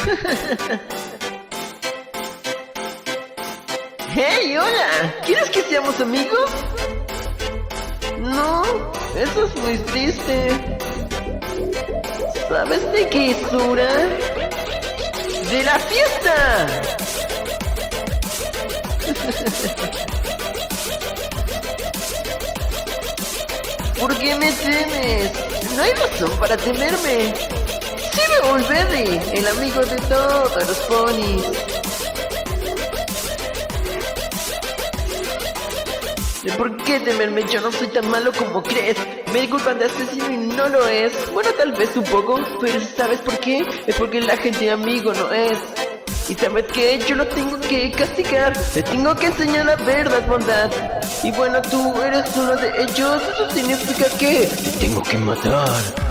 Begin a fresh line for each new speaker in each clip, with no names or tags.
Hey, hola, ¿quieres que seamos amigos? No, eso es muy triste. ¿Sabes de qué es hora? ¡De la fiesta! ¿Por qué me temes? No hay razón para temerme. Soy Olberry, el amigo de todos los ponis. ¿Por qué temerme? Yo no soy tan malo como crees. Me culpan de asesino y no lo es. Bueno, tal vez un poco, pero ¿sabes por qué? Es porque la gente amigo no es. Y ¿sabes qué? Yo lo tengo que castigar. Le tengo que enseñar la verdad, bondad. Y bueno, tú eres uno de ellos. Eso significa que te tengo que matar.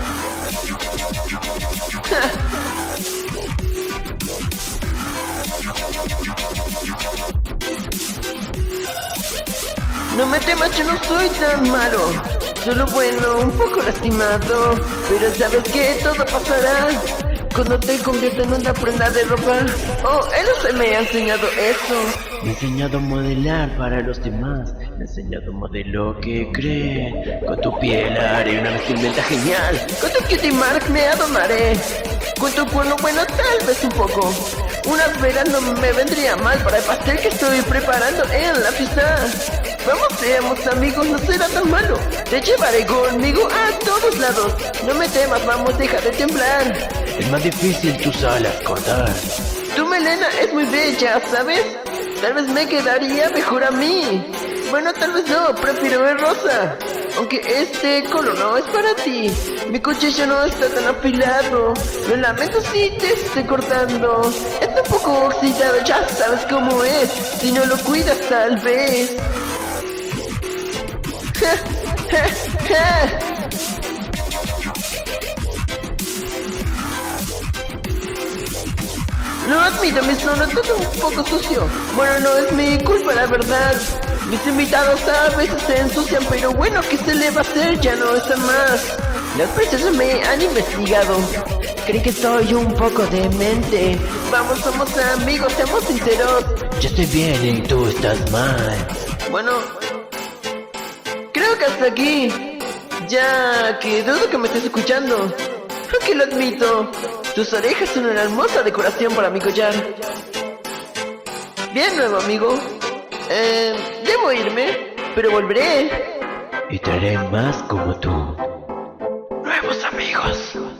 No me temas, yo no soy tan malo. Solo bueno, un poco lastimado. Pero ¿sabes qué? Todo pasará cuando te conviertas en una prenda de ropa. Oh, él no se me ha enseñado eso. Me ha enseñado a modelar para los demás. Me ha enseñado a modelar que cree. Con tu piel haré una vestimenta genial. Con tu cutie mark me adornaré. Con tu cuerno bueno tal vez un poco. Unas velas no me vendría mal para el pastel que estoy preparando en la fiesta. Vamos, seamos amigos, no será tan malo. Te llevaré conmigo a todos lados. No me temas, vamos, deja de temblar. Es más difícil tus alas cortar. Tu melena es muy bella, ¿sabes? Tal vez me quedaría mejor a mí. Bueno, tal vez no, prefiero el rosa. Aunque este color no es para ti. Mi cuchillo no está tan afilado. Lo lamento si te estoy cortando. Está un poco oxidado, ya sabes cómo es. Si no lo cuidas tal vez. Lo admito, mi zona está un poco sucio. Bueno, no es mi culpa, la verdad. Mis invitados a veces se ensucian, pero bueno, ¿qué se le va a hacer? Ya no están más. Las princesas me han investigado. Creen que soy un poco demente. Vamos, somos amigos, seamos sinceros. Yo estoy bien y tú estás mal. Bueno, creo que hasta aquí. Ya que dudo que me estés escuchando. Aunque lo admito, tus orejas son una hermosa decoración para mi collar. Bien, nuevo amigo. Debo irme, pero volveré. Y traeré más como tú. Nuevos amigos.